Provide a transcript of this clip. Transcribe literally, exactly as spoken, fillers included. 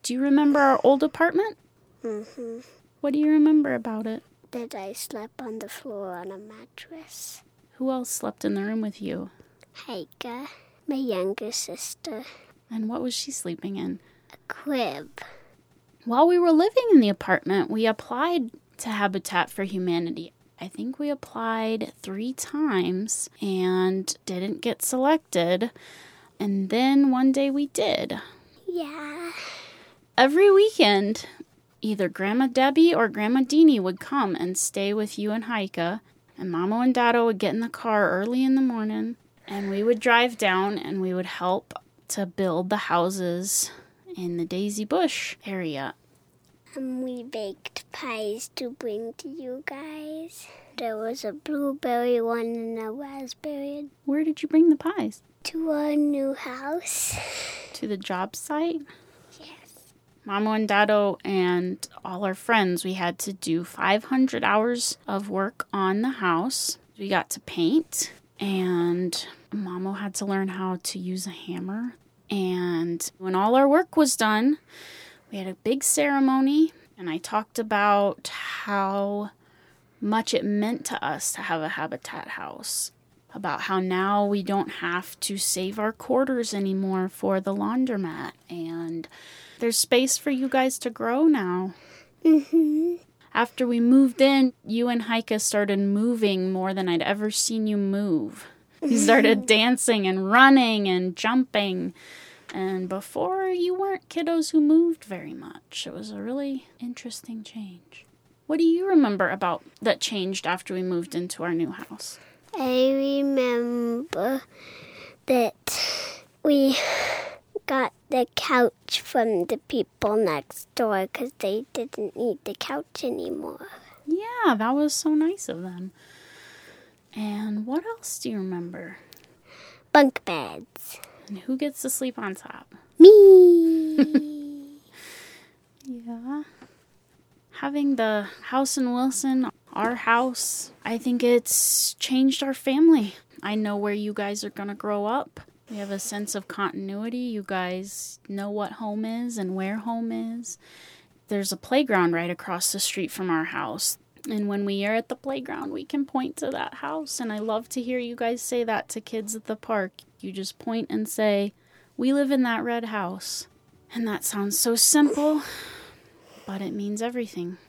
Do you remember our old apartment? Mm-hmm. What do you remember about it? That I slept on the floor on a mattress. Who else slept in the room with you? Heike, my younger sister. And what was she sleeping in? A crib. While we were living in the apartment, we applied to Habitat for Humanity. I think we applied three times and didn't get selected. And then one day we did. Yeah. Every weekend, either Grandma Debbie or Grandma Deanie would come and stay with you and Heike. And Mama and Dada would get in the car early in the morning. And we would drive down and we would help to build the houses in the Daisy Bush area. And we baked pies to bring to you guys. There was a blueberry one and a raspberry. Where did you bring the pies? To our new house. To the job site? Yes. Mama and Dado and all our friends, we had to do five hundred hours of work on the house. We got to paint, and Mama had to learn how to use a hammer. And when all our work was done, we had a big ceremony, and I talked about how much it meant to us to have a Habitat house. About how now we don't have to save our quarters anymore for the laundromat. And there's space for you guys to grow now. Mm-hmm. After we moved in, you and Heike started moving more than I'd ever seen you move. You started dancing and running and jumping. And before, you weren't kiddos who moved very much. It was a really interesting change. What do you remember about that changed after we moved into our new house? I remember that we got the couch from the people next door because they didn't need the couch anymore. Yeah, that was so nice of them. And what else do you remember? Bunk beds. And who gets to sleep on top? Me. Yeah. Having the house in Wilson, our house, I think it's changed our family. I know where you guys are going to grow up. We have a sense of continuity. You guys know what home is and where home is. There's a playground right across the street from our house. And when we are at the playground, we can point to that house. And I love to hear you guys say that to kids at the park. You just point and say, "We live in that red house." And that sounds so simple, but it means everything.